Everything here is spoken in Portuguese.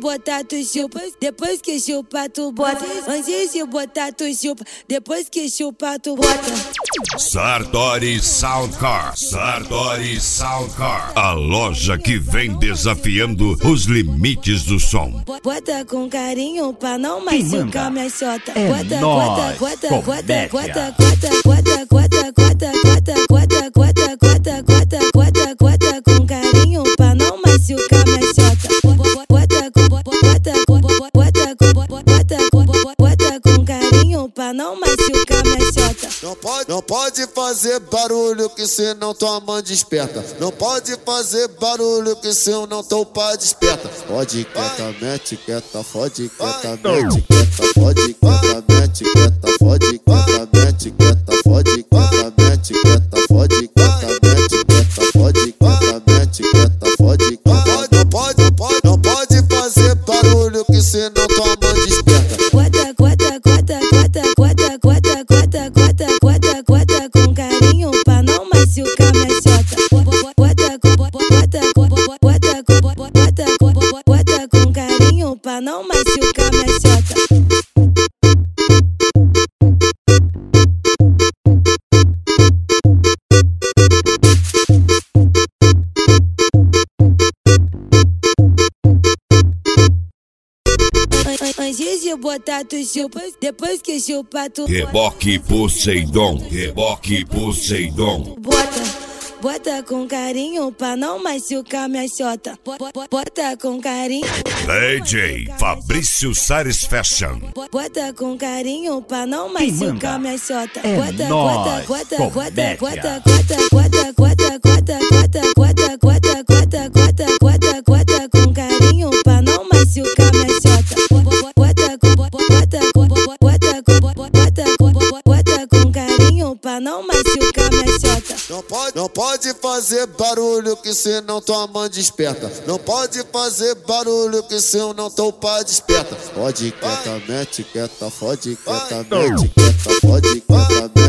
botar tu chupa, depois que chupa tu bota. Antes de botar tu chupa, depois que chupa tu bota. Sartori Soundcar, Sartori Soundcar, a loja que vem desafiando os limites do som. Bota com carinho pra não machucar minha xota. É nóis, comédia. Bota com carinho pra não machucar minha xota. Bota com carinho pra não machucar minha xota. Não pode fazer barulho que senão tua mãe desperta. Não pode fazer barulho que senão teu pai desperta. Fode quieta, mete quieta, fode quieta, mete quieta, fode quieta, mete quieta, fode quieta, mete quieta, fode quieta, mete quieta, fode quieta, mete quieta, fode quieta, mete quieta, fode quieta. Não pode fazer barulho que senão tua mãe desperta. Bota com carinho pra não machucar minha xota. Bota com carinho pra não machucar minha xota. Antes de botar tu chupa, depois que chupa tu Reboque Poseidon, Reboque Poseidon. Bota com carinho pra não machucar minha xota. Bota com carinho. DJ Fabrício Sares Fashion. Bota com carinho pra não machucar minha xota. É nóis, comédia. Bota com carinho pra não machucar minha xota. Bota com carinho pra não machucar minha xota. Não pode fazer barulho que senão tua mãe desperta. Não pode fazer barulho que senão teu pai desperta. Fode quieta, mete quieta, fode quieta, mete quieta, fode quieta,